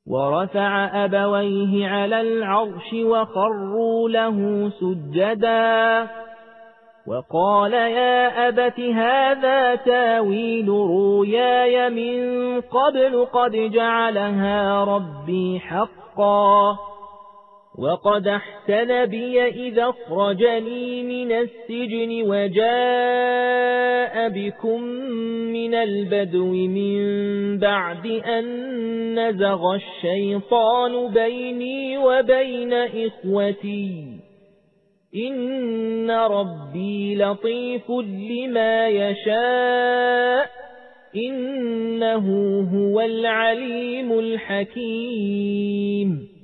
ورفع أبويه على العرش وخروا له سجدا وقال يا أبت هذا تاويل رؤياي من قبل قد جعلها ربي حقا وقد أحسن بي إذا أخرجني من السجن وجاء بكم من البدو من بعد أن نزغ الشيطان بيني وبين إخوتي إن ربي لطيف لما يشاء إنه هو العليم الحكيم